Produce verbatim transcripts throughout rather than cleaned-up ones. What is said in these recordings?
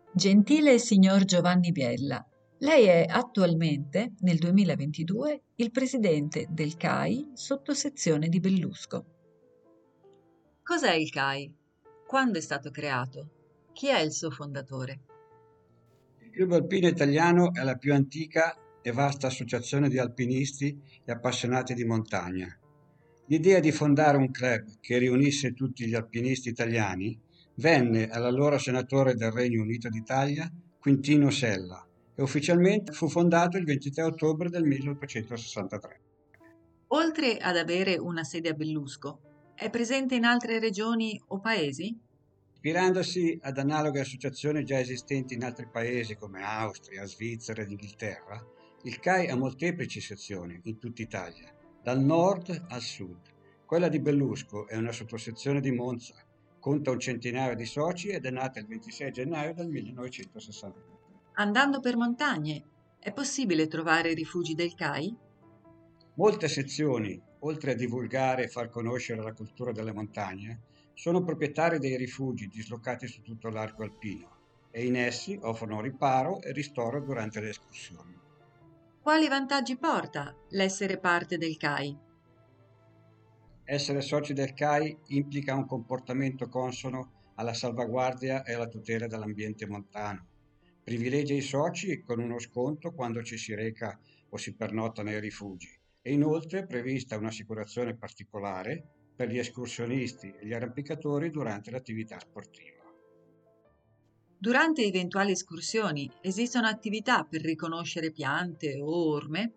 Gentile signor Giovanni Biella, lei è attualmente, nel duemilaventidue, il presidente del C A I sottosezione di Bellusco. Cos'è il C A I? Quando è stato creato? Chi è il suo fondatore? Il Club Alpino Italiano è la più antica e vasta associazione di alpinisti e appassionati di montagna. L'idea di fondare un club che riunisse tutti gli alpinisti italiani venne all'allora senatore del Regno Unito d'Italia, Quintino Sella, e ufficialmente fu fondato il ventitré ottobre del milleottocentosessantatré. Oltre ad avere una sede a Bellusco, è presente in altre regioni o paesi? Ispirandosi ad analoghe associazioni già esistenti in altri paesi come Austria, Svizzera ed Inghilterra, il C A I ha molteplici sezioni in tutta Italia, dal nord al sud. Quella di Bellusco è una sottosezione di Monza, conta un centinaio di soci ed è nata il ventisei gennaio del millenovecentosessantatré. Andando per montagne, è possibile trovare rifugi del C A I? Molte sezioni, oltre a divulgare e far conoscere la cultura delle montagne, sono proprietarie dei rifugi dislocati su tutto l'arco alpino e in essi offrono riparo e ristoro durante le escursioni. Quali vantaggi porta l'essere parte del C A I? Essere soci del C A I implica un comportamento consono alla salvaguardia e alla tutela dell'ambiente montano. Privilegia i soci con uno sconto quando ci si reca o si pernotta nei rifugi e inoltre è prevista un'assicurazione particolare per gli escursionisti e gli arrampicatori durante l'attività sportiva. Durante eventuali escursioni esistono attività per riconoscere piante o orme?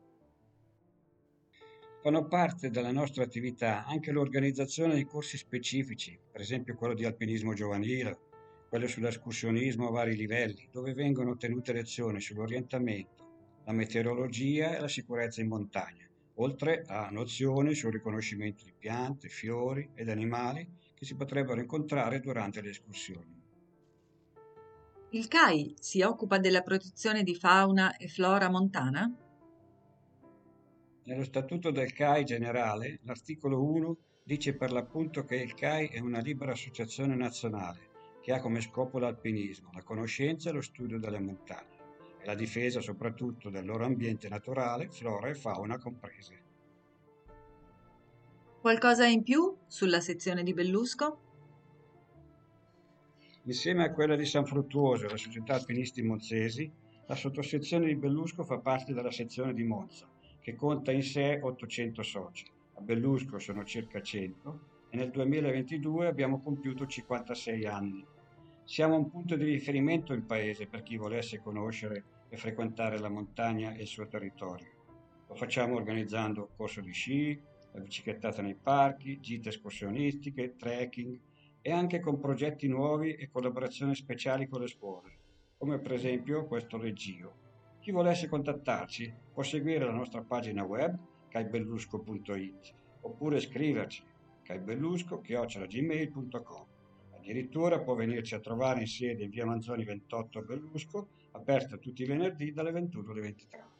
Fanno parte della nostra attività anche l'organizzazione di corsi specifici, per esempio quello di alpinismo giovanile, quello sull'escursionismo a vari livelli, dove vengono tenute lezioni sull'orientamento, la meteorologia e la sicurezza in montagna, oltre a nozioni sul riconoscimento di piante, fiori ed animali che si potrebbero incontrare durante le escursioni. Il C A I si occupa della protezione di fauna e flora montana? Nello Statuto del C A I generale, l'articolo uno dice per l'appunto che il C A I è una libera associazione nazionale che ha come scopo l'alpinismo, la conoscenza e lo studio delle montagne e la difesa soprattutto del loro ambiente naturale, flora e fauna comprese. Qualcosa in più sulla sezione di Bellusco? Insieme a quella di San Fruttuoso e la Società Alpinisti Monzesi, la sottosezione di Bellusco fa parte della sezione di Monza, che conta in sé ottocento soci. A Bellusco sono circa cento e nel duemilaventidue abbiamo compiuto cinquantasei anni. Siamo un punto di riferimento in paese per chi volesse conoscere e frequentare la montagna e il suo territorio. Lo facciamo organizzando corso di sci, la biciclettata nei parchi, gite escursionistiche, trekking e anche con progetti nuovi e collaborazioni speciali con le scuole, come per esempio questo Reggio. Chi volesse contattarci può seguire la nostra pagina web caibellusco punto it oppure scriverci caibellusco chiocciola gmail punto com. Addirittura può venirci a trovare in sede in via Manzoni ventotto a Bellusco, aperta tutti i venerdì dalle ventuno alle ventitré.